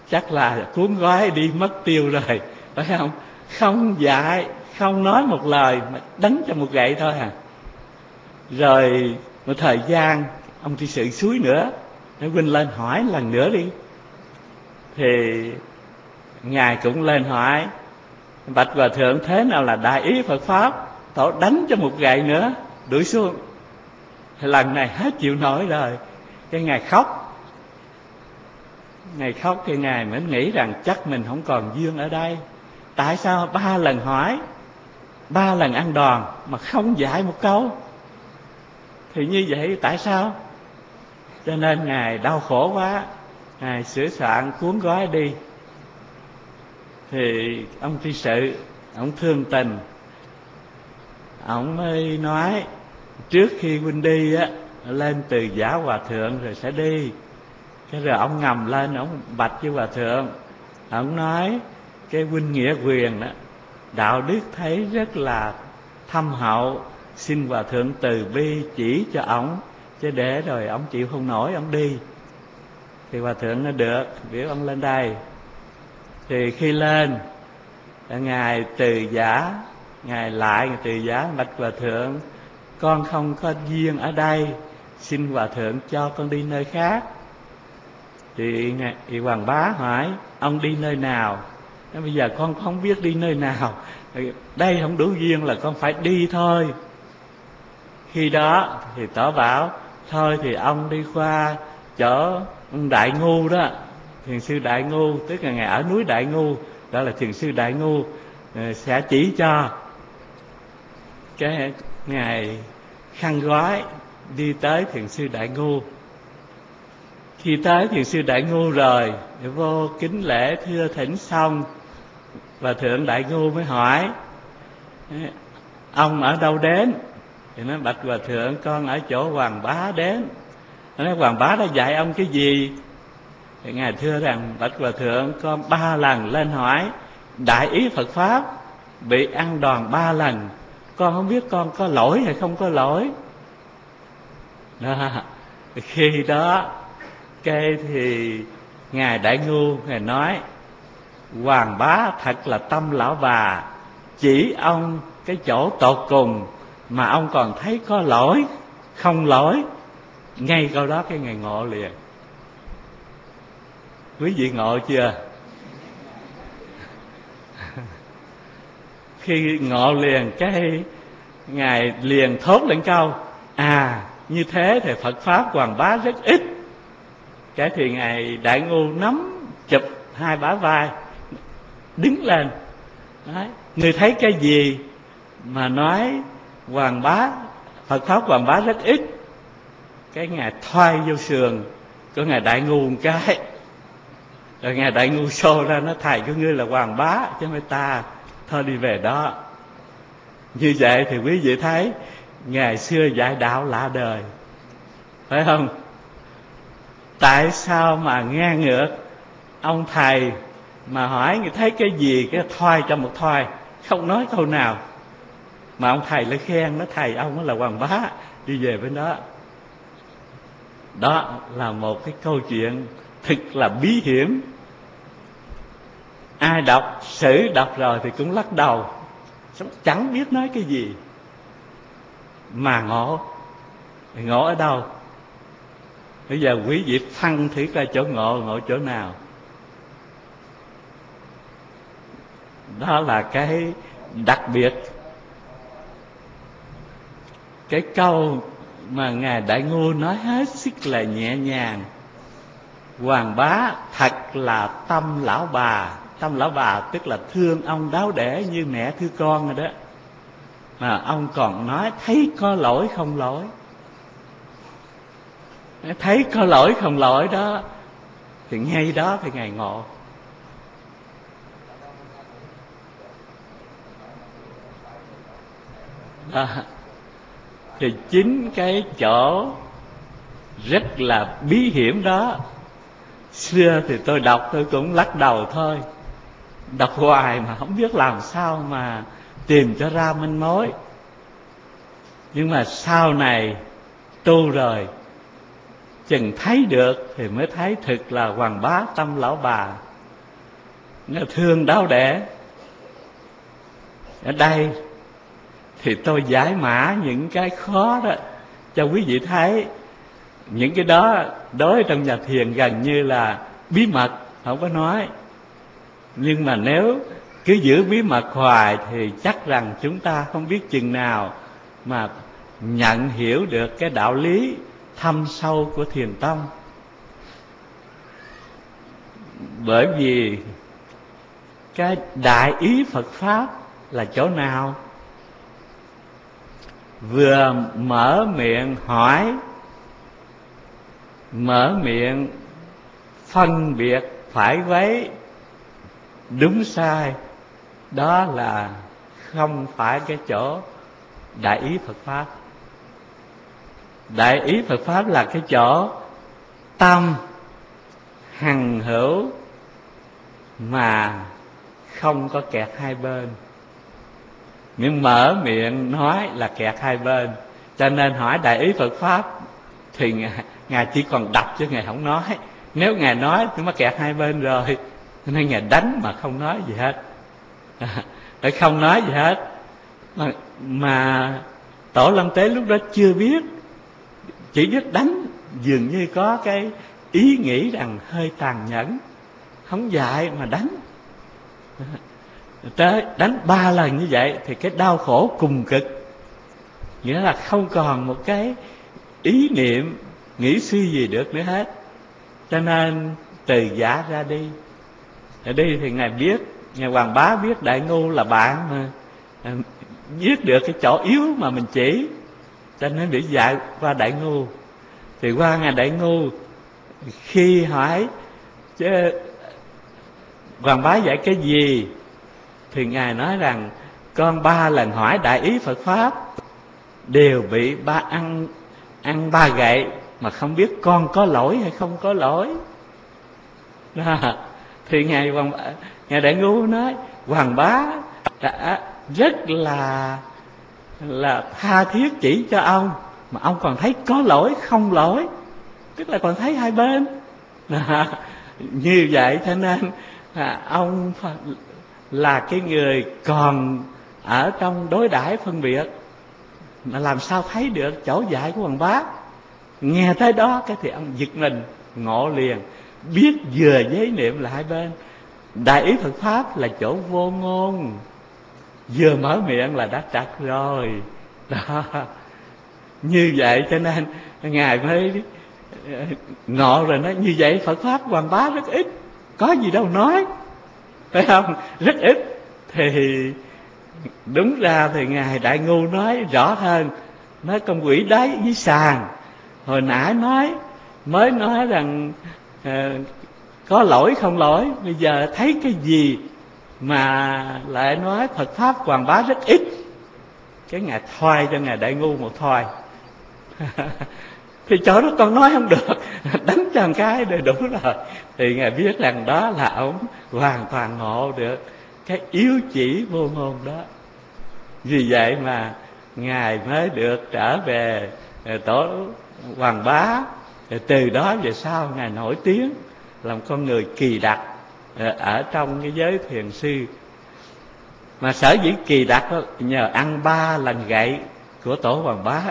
chắc là cuốn gói đi mất tiêu rồi, phải không? Không dạy, không nói một lời mà đánh cho một gậy thôi à. Rồi một thời gian ông tri sự suối nữa, nói huynh lên hỏi lần nữa đi. Thì ngài cũng lên hỏi: bạch hòa thượng, thế nào là đại ý Phật pháp? Tổ đánh cho một gậy nữa, đuổi xuống. Thì lần này hết chịu nổi rồi, cái ngài khóc. Ngài khóc thì ngài mới nghĩ rằng chắc mình không còn duyên ở đây. Tại sao 3 lần hỏi, 3 lần ăn đòn mà không dạy một câu? Thì như vậy tại sao? Cho nên ngài đau khổ quá, ngài sửa soạn cuốn gói đi. Thì ông tri sự, ông thương tình, ông mới nói: trước khi huynh đi á, lên từ giả hòa thượng rồi sẽ đi. Cái rồi ông ngầm lên, ông bạch với hòa thượng, ông nói: cái huynh nghĩa quyền đó, đạo đức thấy rất là thâm hậu, xin hòa thượng từ bi chỉ cho ổng, chứ để rồi ổng chịu không nổi ổng đi. Thì hòa thượng nó được, biểu ông lên đây. Thì khi lên, ngài từ giả, ngài lại từ giả: bạch hòa thượng, con không có duyên ở đây, xin hòa thượng cho con đi nơi khác. Thì Hoàng Bá hỏi: ông đi nơi nào? Nói: bây giờ con không biết đi nơi nào, đây không đủ duyên là con phải đi thôi. Khi đó thì Tổ bảo: thôi thì ông đi qua chỗ ông Đại Ngu đó, thiền sư Đại Ngu, tức là ngài ở núi Đại Ngu, đó là thiền sư Đại Ngu, sẽ chỉ cho. Cái ngài khăn gói đi tới thiền sư Đại Ngu. Khi tới thiền sư Đại Ngu rồi, vô kính lễ thưa thỉnh xong, và thượng Đại Ngu mới hỏi: ông ở đâu đến? Thì nói: bạch hòa thượng, con ở chỗ Hoàng Bá đến. Nó nói: Hoàng Bá đã dạy ông cái gì? Thì ngài thưa rằng: bạch hòa thượng, con 3 lần lên hỏi đại ý Phật pháp, bị ăn đòn 3 lần, con không biết con có lỗi hay không có lỗi. Đó. Khi đó cái thì ngài Đại Ngu ngài nói: Hoàng Bá thật là tâm lão bà, chỉ ông cái chỗ tột cùng mà ông còn thấy có lỗi không lỗi. Ngay câu đó cái ngài ngộ liền. Quý vị ngộ chưa? Khi ngộ liền, cái ngài liền thốt lên câu: à, như thế thì Phật pháp Hoàng Bá rất ít. Cái thì ngài Đại Ngu nắm chụp 2 bả vai, đứng lên. Đấy, người thấy cái gì mà nói Hoàng Bá, Phật pháp Hoàng Bá rất ít? Cái ngài thoai vô sườn của ngài Đại Ngu một cái, rồi ngài Đại Ngu xô ra nó: thầy của ngươi là Hoàng Bá chứ không phải ta, thôi đi về đó. Như vậy thì quý vị thấy ngày xưa dạy đạo lạ đời, phải không? Tại sao mà ngang ngược ông thầy mà hỏi người thấy cái gì cái thoai cho một thoai, không nói câu nào, mà ông thầy lại khen nó: thầy ông là Hoàng Bá, đi về bên đó. Đó là một cái câu chuyện thật là bí hiểm. Ai đọc sử đọc rồi thì cũng lắc đầu, chẳng biết nói cái gì. Mà ngộ, ngộ ở đâu? Bây giờ quý vị phân thử coi chỗ ngộ chỗ nào. Đó là cái đặc biệt. Cái câu mà ngài Đại Ngu nói hết sức là nhẹ nhàng: Hoàng Bá thật là tâm lão bà. Tâm lão bà tức là thương ông đáo để như mẹ thương con rồi đó. Mà ông còn nói thấy có lỗi không lỗi. Thấy có lỗi không lỗi đó, thì ngay đó thì ngài ngộ. Đó. Thì chính cái chỗ rất là bí hiểm đó, xưa thì tôi đọc tôi cũng lắc đầu thôi, đọc hoài mà không biết làm sao mà tìm cho ra manh mối. Nhưng mà sau này tu rồi, chừng thấy được thì mới thấy thực là Hoàng Bá tâm lão bà. nó thương đau đẻ. Ở đây thì tôi giải mã những cái khó đó cho quý vị thấy. Những cái đó đối trong nhà thiền gần như là bí mật, không có nói. Nhưng mà nếu cứ giữ bí mật hoài thì chắc rằng chúng ta không biết chừng nào mà nhận hiểu được cái đạo lý thâm sâu của thiền tông. Bởi vì cái đại ý Phật Pháp là chỗ nào? Vừa mở miệng hỏi, mở miệng phân biệt phải quấy đúng sai, đó là không phải cái chỗ đại ý Phật Pháp. Đại ý Phật Pháp là cái chỗ tâm hằng hữu mà không có kẹt hai bên. Nhưng mở miệng nói là kẹt hai bên. Cho nên hỏi đại ý Phật Pháp thì Ngài chỉ còn đọc chứ Ngài không nói. Nếu Ngài nói thì mới kẹt hai bên rồi. Nên Ngài đánh mà không nói gì hết. Để không nói gì hết. Mà Tổ Long Tế lúc đó chưa biết, chỉ biết đánh. Dường như có cái ý nghĩ rằng hơi tàn nhẫn, không dạy mà đánh. Tới đánh 3 lần như vậy thì cái đau khổ cùng cực. Nghĩa là không còn một cái ý niệm nghĩ suy gì được nữa hết. Cho nên từ giả ra đi. Ở đây thì Ngài biết, Ngài Hoàng Bá biết Đại Ngu là bạn mà, biết được cái chỗ yếu mà mình chỉ, cho nên để dạy qua Đại Ngu. Thì qua Ngài Đại Ngu, khi hỏi chứ Hoàng Bá dạy cái gì, thì Ngài nói rằng con 3 lần hỏi đại ý Phật Pháp đều bị ăn 3 gậy mà không biết con có lỗi hay không có lỗi. Thì Ngài Đại Ngu nói Hoàng Bá đã rất là tha thiết chỉ cho ông, mà ông còn thấy có lỗi không lỗi, tức là còn thấy hai bên. Như vậy cho nên ông là cái người còn ở trong đối đãi phân biệt, mà làm sao thấy được chỗ dạy của Hoàng Bá. Nghe tới đó cái thì ông giật mình ngộ liền, biết vừa giới niệm là hai bên. Đại ý Phật Pháp là chỗ vô ngôn, vừa mở miệng là đã trật rồi đó. Như vậy cho nên Ngài mới ngộ rồi nói như vậy Phật Pháp Hoàng Bá rất ít, có gì đâu nói, phải không? Rất ít. Thì đúng ra thì Ngài Đại Ngu nói rõ hơn, nói con quỷ đáy với sàn. Hồi nãy mới nói rằng có lỗi không lỗi, bây giờ thấy cái gì mà lại nói Phật Pháp Hoàng Bá rất ít. Cái Ngài thoai cho Ngài Đại Ngu một thoai. Thì chỗ đó con nói không được, đánh cho một cái để đủ rồi. Thì Ngài biết rằng đó là ông hoàn toàn ngộ được cái yếu chỉ vô ngôn đó. Vì vậy mà Ngài mới được trở về Tổ Hoàng Bá. Từ đó về sau Ngài nổi tiếng làm con người kỳ đặc ở trong cái giới thiền sư. Mà sở dĩ kỳ đặc đó, nhờ ăn 3 lần gậy của Tổ Hoàng Bá.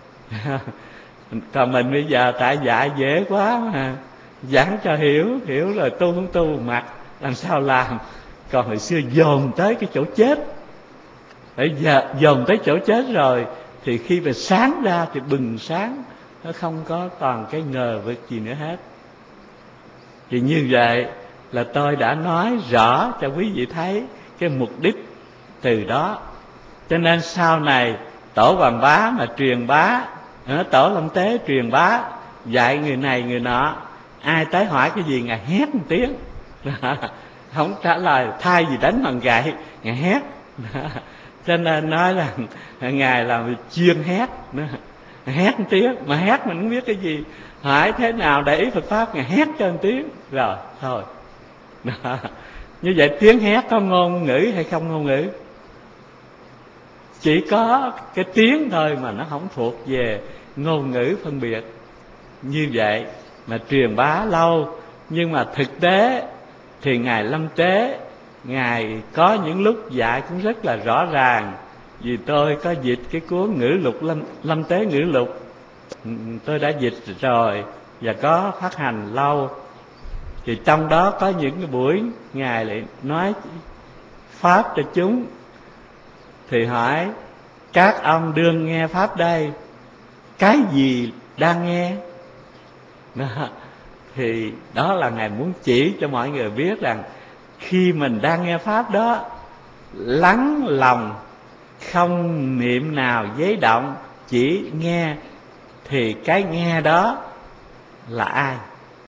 Còn mình bây giờ tại dạy dễ quá mà, giảng cho hiểu rồi tu không tu mặt làm sao làm. Còn hồi xưa dồn tới cái chỗ chết, bây giờ dồn tới chỗ chết rồi thì khi mà sáng ra thì bừng sáng, nó không có còn cái ngờ vực gì nữa hết. Thì như vậy là tôi đã nói rõ cho quý vị thấy cái mục đích từ đó. Cho nên sau này Tổ Hoàng Bá mà truyền bá, Tổ Long Tế truyền bá, dạy người này người nọ, ai tới hỏi cái gì Ngài hét một tiếng, không trả lời, thay vì đánh bằng gậy Ngài hét. Cho nên nói rằng Ngài là chuyên hét, hét một tiếng, mà hét mình không biết cái gì, hỏi thế nào để ý Phật Pháp Ngài hét cho một tiếng rồi thôi. Như vậy tiếng hét có ngôn ngữ hay không ngôn ngữ? Chỉ có cái tiếng thôi mà nó không thuộc về ngôn ngữ phân biệt. Như vậy mà truyền bá lâu, nhưng mà thực tế thì Ngài Lâm Tế Ngài có những lúc dạy cũng rất là rõ ràng. Vì tôi có dịch cái cuốn Ngữ Lục Lâm Tế Ngữ Lục, tôi đã dịch rồi và có phát hành lâu. Thì trong đó có những cái buổi Ngài lại nói pháp cho chúng. Thì hỏi các ông đương nghe pháp đây, cái gì đang nghe? Đó. Thì đó là Ngài muốn chỉ cho mọi người biết rằng khi mình đang nghe pháp đó, lắng lòng, không niệm nào giấy động, chỉ nghe, thì cái nghe đó là ai?